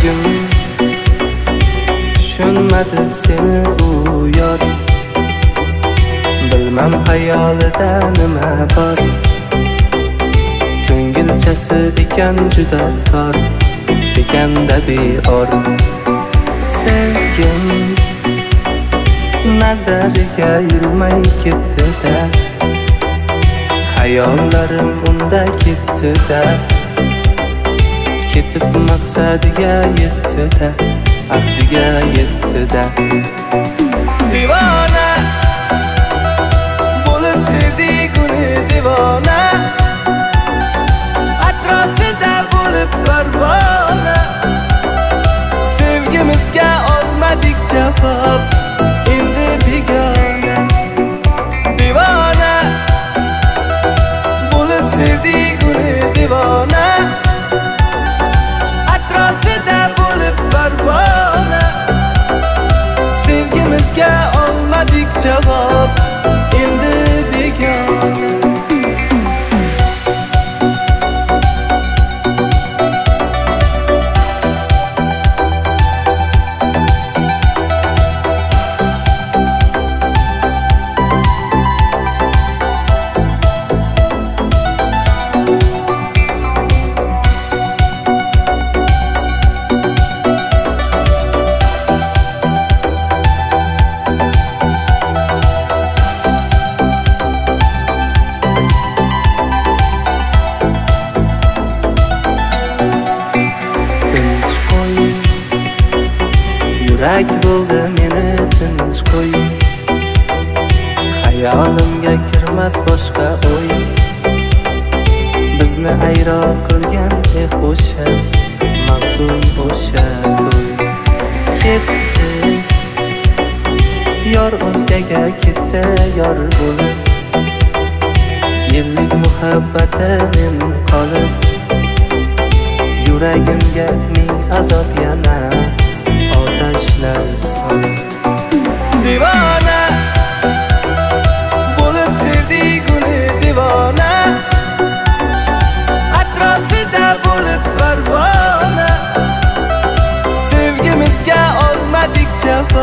Sevgim tushunmadi seni u yor. Bilmam hayolida nima bor. Ko'ngilchasi ekan juda tor, ekanda beor. Sevgim nazariga ilmay ketdi-da, hayollarim unda ketdi-da. Ketib maqsadiga yetdi-da, ahdiga yetdi-da. Divona bo'lib sevdik uni divona, atrofida bo'lib parvona. Sevgimizga olmadik javob, endi begona. Divona bo'lib sevdik uni divona, atrofida bo'lib parvona. Sevgimizga olmadik javob, endi begona. Yurak bo'ldi meni tinch qo'y, hayolimga kirmas boshqa o'y. Bizni ayro qilgan o'sha mavzu, o'sha to'y. Ketdi yor o'zgaga, ketdi yor bo'lib. Yillik muhabbati men qolib, yuragimga ming azob yana otashlar solib. Divona bo'lib sevdik uni divona, atrofida bo'lib parvona. Sevgimizga olmadik javob,